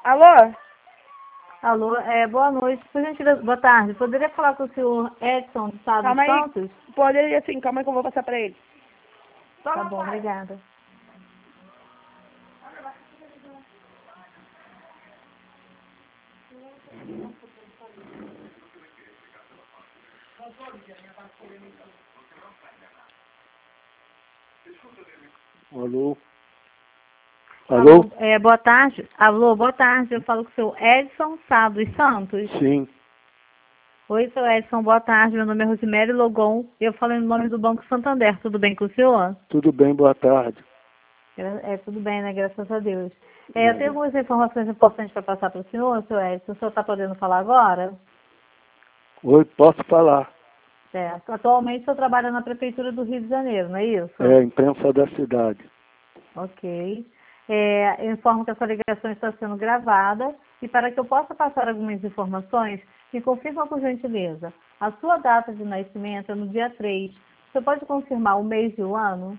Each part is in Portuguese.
Alô? Alô, boa noite. Por gentileza, boa tarde. Poderia falar com o senhor Edson de Sá dos Calma aí. Santos? Poderia sim, calma aí que eu vou passar pra ele. Tá bom, obrigada. Alô? Alô? Boa tarde. Alô, boa tarde. Eu falo com o senhor Edson Sá dos Santos. Sim. Oi, senhor Edson, boa tarde. Meu nome é Rosemary Logon. Eu falo em nome do Banco Santander. Tudo bem com o senhor? Tudo bem, boa tarde. Tudo bem, né? Graças a Deus. Eu tenho algumas informações importantes para passar para o senhor Edson. O senhor está podendo falar agora? Oi, posso falar? Certo. Atualmente o senhor trabalha na Prefeitura do Rio de Janeiro, não é isso? É, imprensa da cidade. Ok. Eu informo que a sua ligação está sendo gravada e para que eu possa passar algumas informações, me confirma por gentileza. A sua data de nascimento é no dia 3. Você pode confirmar o mês e o ano?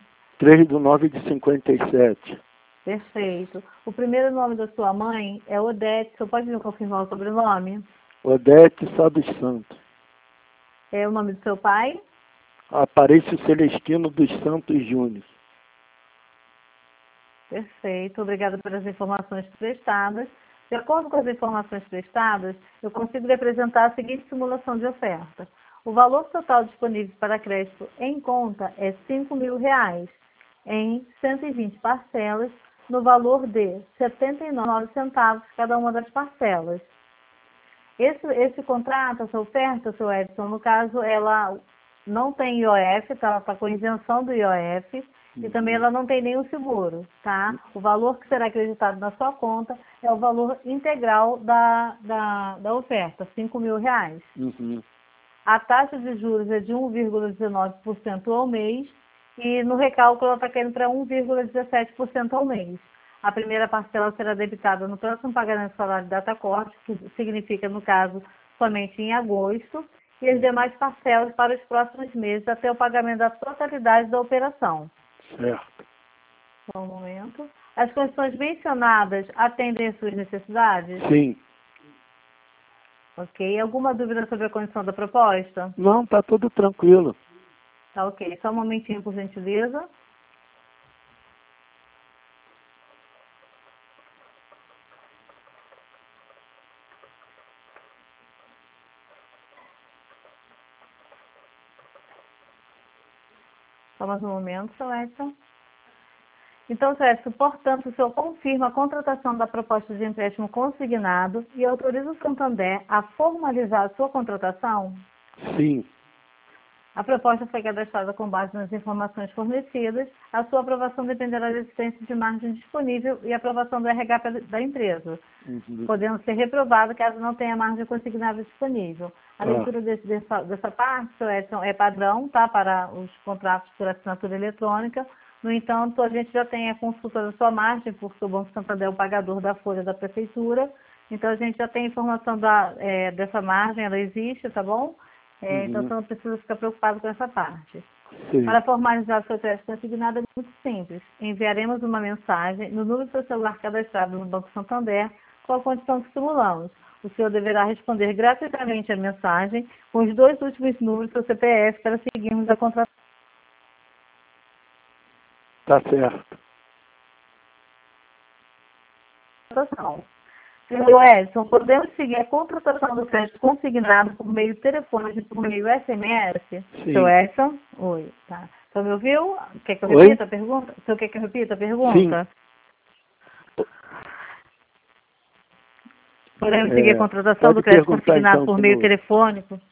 3/9/57. Perfeito. O primeiro nome da sua mãe é Odete. Você pode me confirmar o sobrenome? Odete Sá dos Santos. É o nome do seu pai? Aparício Celestino dos Santos Júnior. Perfeito. Obrigada pelas informações prestadas. De acordo com as informações prestadas, eu consigo lhe apresentar a seguinte simulação de oferta. O valor total disponível para crédito em conta é R$ 5.000, em 120 parcelas, no valor de R$ 79,09 cada uma das parcelas. Esse contrato, essa oferta, seu Edson, no caso, ela não tem IOF, tá? Ela está com isenção do IOF e também ela não tem nenhum seguro, tá? O valor que será acreditado na sua conta é o valor integral da oferta, R$ 5.000. Uhum. A taxa de juros é de 1,19% ao mês e no recálculo ela está caindo para 1,17% ao mês. A primeira parcela será debitada no próximo pagamento do salário de data corte, que significa, no caso, somente em agosto, e as demais parcelas para os próximos meses até o pagamento da totalidade da operação. Certo. Só um momento. As condições mencionadas atendem às suas necessidades? Sim. Ok. Alguma dúvida sobre a condição da proposta? Não, tá tudo tranquilo. Tá ok. Só um momentinho, por gentileza. Só mais um momento, seu Edson. Então, seu Edson, portanto, o senhor confirma a contratação da proposta de empréstimo consignado e autoriza o Santander a formalizar a sua contratação? Sim. A proposta foi cadastrada com base nas informações fornecidas. A sua aprovação dependerá da existência de margem disponível e aprovação do RH da empresa, Uhum. podendo ser reprovado caso não tenha margem consignável disponível. A leitura dessa parte, seu Edson, é padrão, tá, para os contratos por assinatura eletrônica. No entanto, a gente já tem a consulta da sua margem, porque o Banco Santander é o pagador da folha da prefeitura. Então, a gente já tem a informação dessa margem, ela existe, tá bom? Então, você não precisa ficar preocupado com essa parte. Sim. Para formalizar o seu crédito consignado é muito simples. Enviaremos uma mensagem no número do seu celular cadastrado no Banco Santander com a condição que simulamos. O senhor deverá responder gratuitamente a mensagem com os 2 últimos números do seu CPF para seguirmos a contratação. Tá certo. Senhor Edson, podemos seguir a contratação do crédito consignado por meio telefônico e por meio SMS? Sim. Seu Edson? Oi, tá. O senhor me ouviu? Quer que eu Oi? repita a pergunta? O senhor quer que eu repita a pergunta? Sim. Podemos seguir a contratação do Pode crédito perguntar consignado então por de meio novo. telefônico?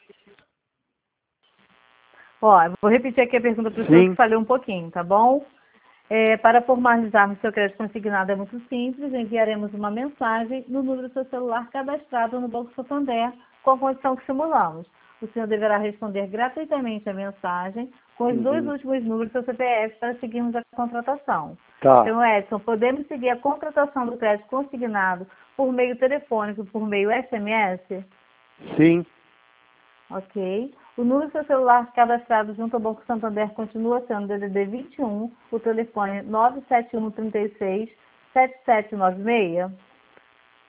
Ó, eu vou repetir aqui a pergunta para o senhor Sim. que falhou um pouquinho, tá bom? Para formalizarmos seu crédito consignado é muito simples, enviaremos uma mensagem no número do seu celular cadastrado no Banco Santander com a condição que simulamos. O senhor deverá responder gratuitamente a mensagem com os 2 últimos números do seu CPF para seguirmos a contratação. Tá. Então, Edson, podemos seguir a contratação do crédito consignado por meio telefônico e por meio SMS? Sim. Ok. O número do seu celular cadastrado junto ao Banco Santander continua sendo DDD 21, o telefone 97136-7796.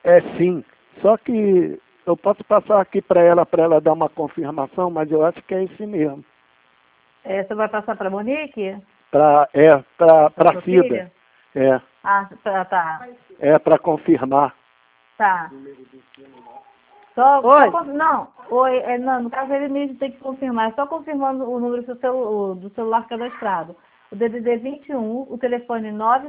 É sim. Só que eu posso passar aqui para ela dar uma confirmação, mas eu acho que é esse mesmo. Você vai passar para a Monique? Para Sua Cida. filha? É. Tá. É para confirmar. Tá. Não, no caso ele mesmo tem que confirmar. É só confirmando o número do celular cadastrado. O DDD 21, o telefone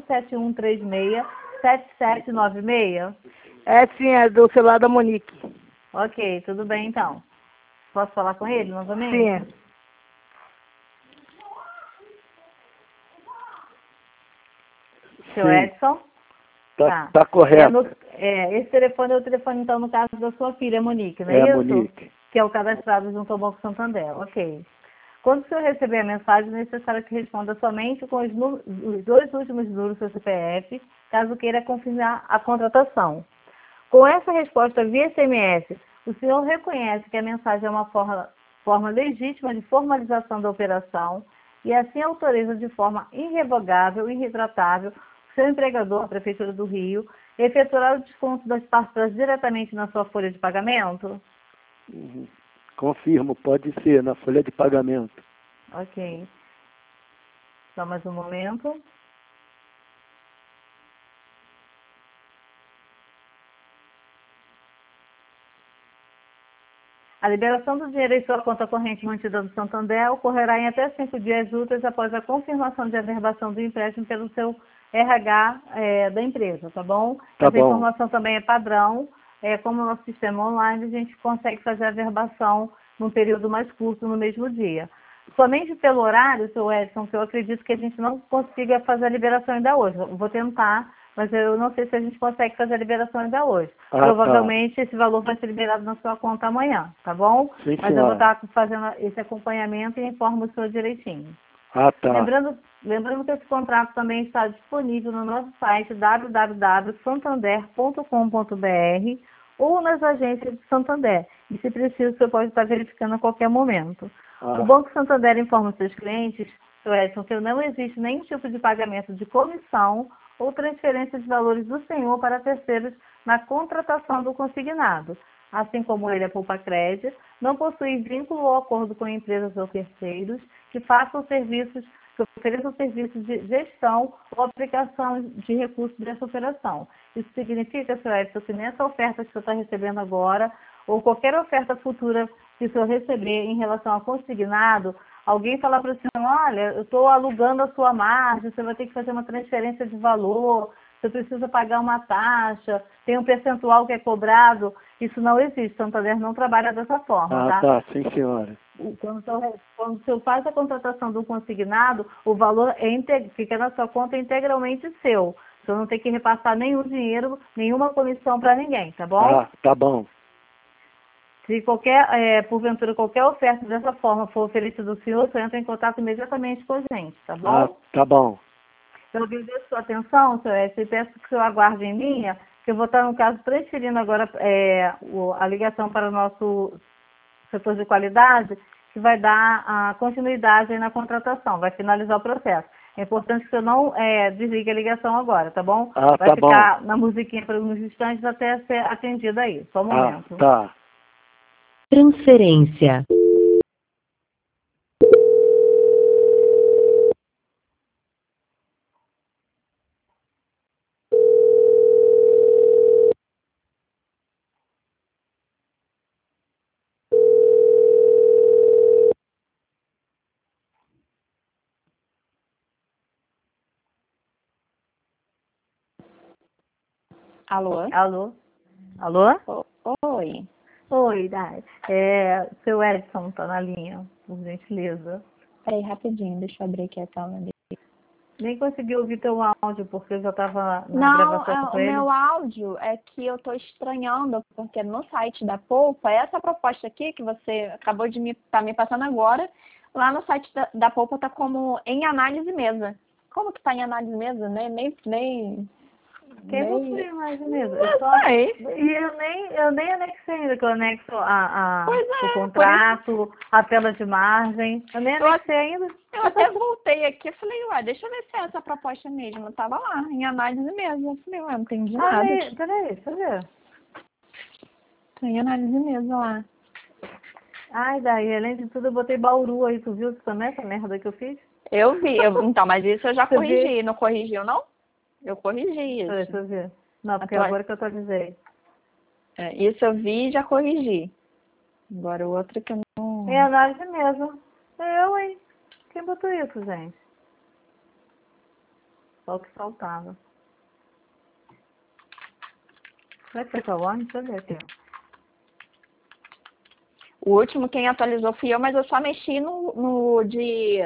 971367796. É sim, é do celular da Monique. Ok, tudo bem então. Posso falar com ele novamente? Sim. Seu Sim. Edson? Tá correto. Esse telefone é o telefone, então, no caso da sua filha, Monique, não é É, isso? Monique. Que é o cadastrado junto ao Banco Santander. Ok. Quando o senhor receber a mensagem, é necessário que responda somente com os dois últimos números do seu CPF, caso queira confirmar a contratação. Com essa resposta via SMS, o senhor reconhece que a mensagem é uma forma legítima de formalização da operação e assim autoriza de forma irrevogável e irretratável o seu empregador, a Prefeitura do Rio, efetuar o desconto das parcelas diretamente na sua folha de pagamento? Uhum. Confirmo, pode ser, na folha de pagamento. Ok. Só mais um momento. A liberação do dinheiro em sua conta corrente mantida do Santander ocorrerá em até 5 dias úteis após a confirmação de averbação do empréstimo pelo seu RH da empresa, tá bom? Tá Essa bom. informação também é padrão. Como o nosso sistema online, a gente consegue fazer a averbação num período mais curto, no mesmo dia. Somente pelo horário, seu Edson, que eu acredito que a gente não consiga fazer a liberação ainda hoje. Eu vou tentar, mas eu não sei se a gente consegue fazer a liberação ainda hoje. Provavelmente esse valor vai ser liberado na sua conta amanhã, tá bom? Sim, Mas eu vou senhora. estar fazendo esse acompanhamento e informo o senhor direitinho. Ah, tá. Lembrando que esse contrato também está disponível no nosso site www.santander.com.br ou nas agências de Santander. E se preciso, você pode estar verificando a qualquer momento. Ah. O Banco Santander informa os seus clientes, Sr. Edson, que não existe nenhum tipo de pagamento de comissão ou transferência de valores do senhor para terceiros na contratação do consignado. Assim como ele é poupa-crédito, não possui vínculo ou acordo com empresas ou terceiros que ofereçam serviços de gestão ou aplicação de recursos dessa operação. Isso significa, Sr. Edson, que nessa oferta que o senhor está recebendo agora, ou qualquer oferta futura que o senhor receber em relação a consignado, alguém falar para o senhor, olha, eu estou alugando a sua margem, você vai ter que fazer uma transferência de valor, você precisa pagar uma taxa, tem um percentual que é cobrado, isso não existe, Santander não trabalha dessa forma, tá? Tá, sim, senhora. Quando o senhor faz a contratação do consignado, o valor fica na sua conta integralmente seu. O senhor não tem que repassar nenhum dinheiro, nenhuma comissão para ninguém, tá bom? Ah, tá bom. Se porventura, qualquer oferta dessa forma for oferecida ao senhor, o senhor entra em contato imediatamente com a gente, tá bom? Ah, tá bom. Eu agradeço a sua atenção, senhor Edson, e peço que o senhor aguarde em linha, que eu vou estar, no caso, transferindo agora a ligação para o nosso setor de qualidade, que vai dar a continuidade aí na contratação, vai finalizar o processo. É importante que o senhor não desligue a ligação agora, tá bom? Ah, Vai tá bom. ficar na musiquinha por alguns instantes até ser atendida aí. Só um momento. Tá. Transferência. Alô? Alô? Oi. Oi, Dai. Seu Edson tá na linha, por gentileza. Peraí, rapidinho, deixa eu abrir aqui a tela dele. Nem consegui ouvir teu áudio, porque eu já estava na Não, gravação com o ele. meu áudio é que eu tô estranhando, porque no site da Poupa, essa proposta aqui que você acabou de me passando agora, lá no site da Poupa tá como em análise mesa. Como que tá em análise mesa? Quem possui mais mesmo? Não sei. E eu nem anexei ainda, que eu anexo Pois é, o contrato, a tela de margem. Eu nem anexei ainda. Eu até voltei aqui e falei, ué, deixa eu ver se é essa proposta mesmo. Eu tava lá, em análise mesmo. Eu falei, ué, não entendi nada. Peraí, deixa eu ver. Em análise mesmo lá. Ai, daí, além de tudo, eu botei Bauru aí. Tu viu também essa merda que eu fiz? Eu vi. Então, mas isso eu já Você corrigi. viu? Não corrigiu, não? Eu corrigi Peraí, isso. deixa eu ver. Não, porque Atual- agora que eu atualizei. Isso eu vi e já corrigi. Agora o outro que eu não... Em análise mesmo. Eu, hein? Quem botou isso, gente? Só o que faltava. Será que foi só o ano? Deixa eu ver aqui. O último quem atualizou fui eu, mas eu só mexi no de...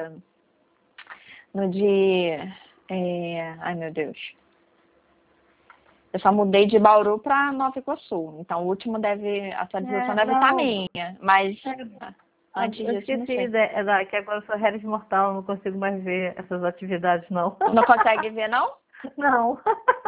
Ai, meu Deus. Eu só mudei de Bauru para Nova Iguaçu. Então, o último a atualização deve estar Não. minha. Mas antes Eu disso, não esqueci sei. que agora eu sou Harris Mortal, não consigo mais ver essas atividades, não. Não consegue ver, não? Não.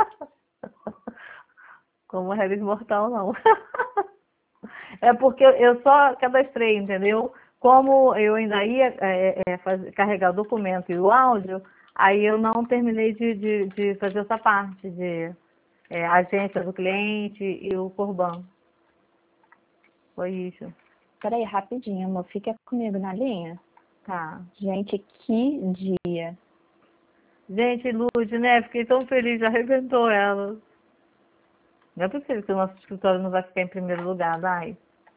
Como Harris Mortal, não. É porque eu só cadastrei, entendeu? Como eu ainda ia carregar o documento e o áudio, aí eu não terminei de fazer essa parte de agência do cliente e o Corban. Foi isso. Peraí, rapidinho, amor. Fica comigo na linha. Tá. Gente, que dia. Gente, Lud, né? Fiquei tão feliz, já arrebentou ela. Não é possível que o nosso escritório não vai ficar em primeiro lugar, Dai.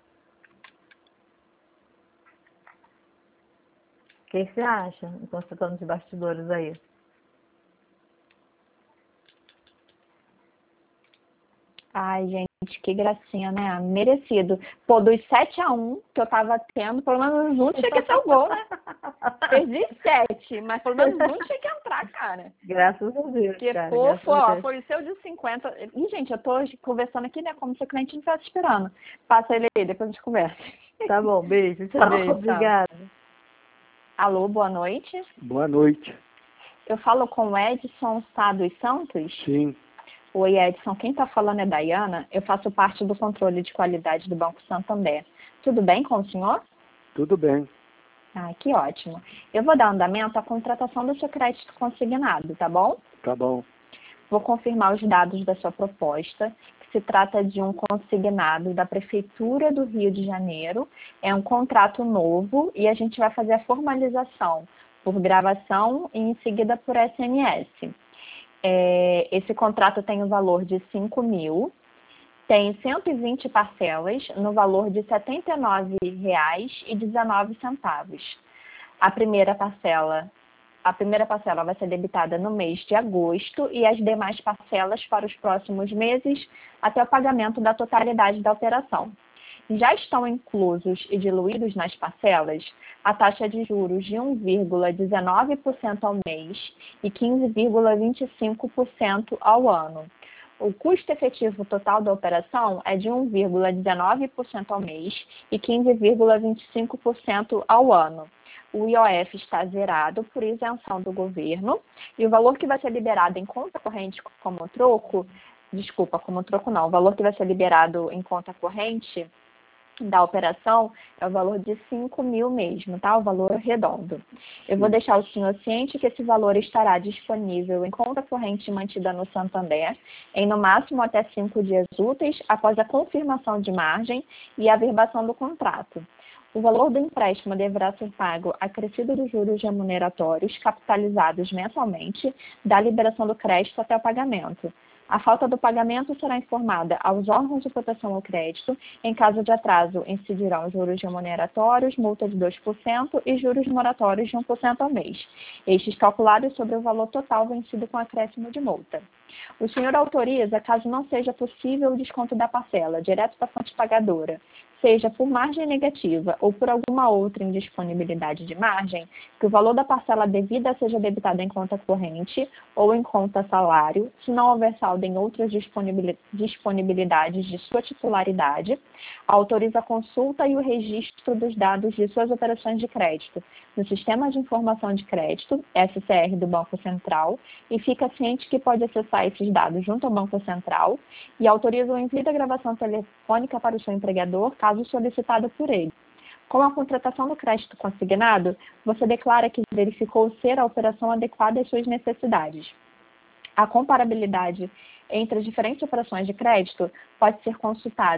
O que você acha? Enquanto você está nos bastidores aí. Ai, gente, que gracinha, né? Merecido. Pô, dos 7-1 que eu tava tendo, pelo menos um tinha que ser o gol, né? Perdi 7, mas pelo menos um tinha que entrar, cara. Graças a Deus, Porque, cara. pô, Graças a Deus. foi o seu de 50. E, gente, eu tô conversando aqui, né? Como se o cliente não estivesse esperando. Passa ele aí, depois a gente conversa. Tá bom, beijo. Tchau. Beijo, tchau. Obrigada. Alô, boa noite. Boa noite. Eu falo com o Edson Sá dos Santos. Sim, Oi, Edson. Quem está falando é Dayana. Eu faço parte do controle de qualidade do Banco Santander. Tudo bem com o senhor? tudo bem. Ah, que ótimo. Eu vou dar andamento à contratação do seu crédito consignado, tá bom? Tá bom. Vou confirmar os dados da sua proposta, que se trata de um consignado da Prefeitura do Rio de Janeiro. É um contrato novo e a gente vai fazer a formalização por gravação e em seguida por SMS. Esse contrato tem o valor de 5 mil, tem 120 parcelas no valor de R$ 79,19. A primeira parcela vai ser debitada no mês de agosto e as demais parcelas para os próximos meses até o pagamento da totalidade da operação. Já estão inclusos e diluídos nas parcelas a taxa de juros de 1,19% ao mês e 15,25% ao ano. O custo efetivo total da operação é de 1,19% ao mês e 15,25% ao ano. O IOF está zerado por isenção do governo e o valor que vai ser liberado em conta corrente como troco, o valor que vai ser liberado em conta corrente da operação é o valor de 5 mil mesmo, tá? O valor redondo. Eu vou deixar o senhor ciente que esse valor estará disponível em conta corrente mantida no Santander em no máximo até 5 dias úteis após a confirmação de margem e a averbação do contrato. O valor do empréstimo deverá ser pago acrescido dos juros remuneratórios capitalizados mensalmente da liberação do crédito até o pagamento. A falta do pagamento será informada aos órgãos de proteção ao crédito. Em caso de atraso, incidirão juros remuneratórios, multa de 2% e juros moratórios de 1% ao mês. Estes calculados sobre o valor total vencido com acréscimo de multa. O senhor autoriza, caso não seja possível o desconto da parcela direto da fonte pagadora, seja por margem negativa ou por alguma outra indisponibilidade de margem, que o valor da parcela devida seja debitado em conta corrente ou em conta salário, se não houver saldo em outras disponibilidades de sua titularidade, autoriza a consulta e o registro dos dados de suas operações de crédito no Sistema de Informação de Crédito, SCR do Banco Central, e fica ciente que pode acessar esses dados junto ao Banco Central e autoriza o envio da gravação telefônica para o seu empregador, caso solicitado por ele. Com a contratação do crédito consignado, você declara que verificou ser a operação adequada às suas necessidades. A comparabilidade entre as diferentes operações de crédito pode ser consultada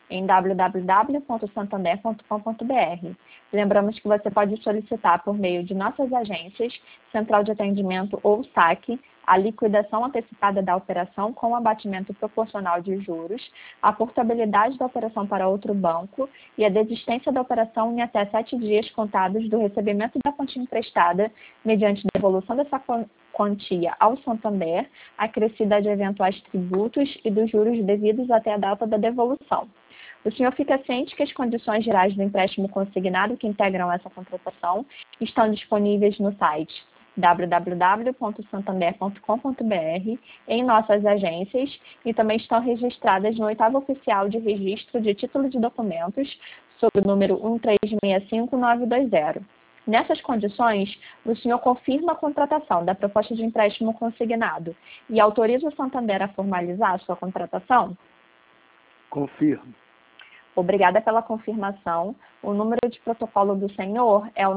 em www.santander.com.br. Lembramos que você pode solicitar por meio de nossas agências, Central de Atendimento ou SAC, a liquidação antecipada da operação com abatimento proporcional de juros, a portabilidade da operação para outro banco e a desistência da operação em até 7 dias contados do recebimento da quantia emprestada, mediante devolução dessa quantia ao Santander, acrescida de eventuais tributos e dos juros devidos até a data da devolução. O senhor fica ciente que as condições gerais do empréstimo consignado que integram essa contratação estão disponíveis no site www.santander.com.br, em nossas agências e também estão registradas no 8º Oficial de Registro de Título de Documentos, sob o número 1365920. Nessas condições, o senhor confirma a contratação da proposta de empréstimo consignado e autoriza o Santander a formalizar a sua contratação? Confirmo. Obrigada pela confirmação. O número de protocolo do senhor é o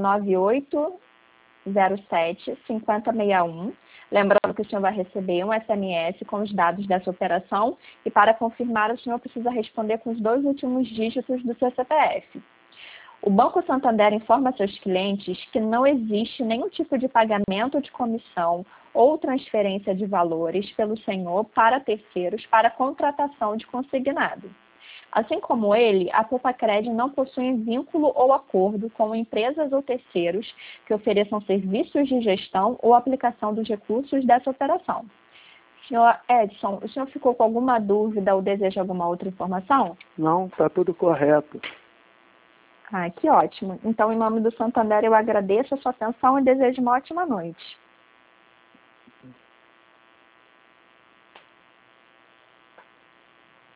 9807-5061. Lembrando que o senhor vai receber um SMS com os dados dessa operação e, para confirmar, o senhor precisa responder com os 2 últimos dígitos do seu CPF. O Banco Santander informa seus clientes que não existe nenhum tipo de pagamento de comissão ou transferência de valores pelo senhor para terceiros para contratação de consignado. Assim como ele, a Poupa-Cred não possui vínculo ou acordo com empresas ou terceiros que ofereçam serviços de gestão ou aplicação dos recursos dessa operação. Senhor Edson, o senhor ficou com alguma dúvida ou deseja alguma outra informação? Não, está tudo correto. Ah, que ótimo. Então, em nome do Santander, eu agradeço a sua atenção e desejo uma ótima noite.